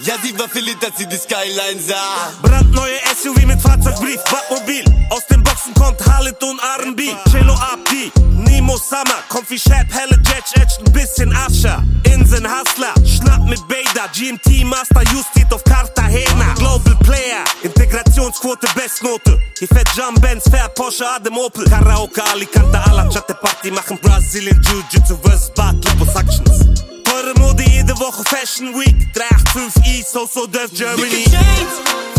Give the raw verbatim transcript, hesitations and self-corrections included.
Ja, sie war verliebt, als sie die Skyline sah. Brandneue S U V mit Fahrzeugbrief, Batmobil. Aus den Boxen kommt Khalid und R and B. Cello Abdi, Nemo Summer. Kommt wie Shab, helle Jet, edge, ein bisschen Ascher. Insen Hustler, Schnapp mit Bader. G M T Master, Justit auf Cartagena. Global Player, Integrationsquote, Bestnote. Hier fährt Jump Benz, fährt Porsche, Adem Opel. Karaoke, Alicante, Alachate Party. Machen Brazilian Jiu-Jitsu versus Battle, Actions. Teure Mode jede Woche Fashion Week. drei acht fünf E, so so Def Germany.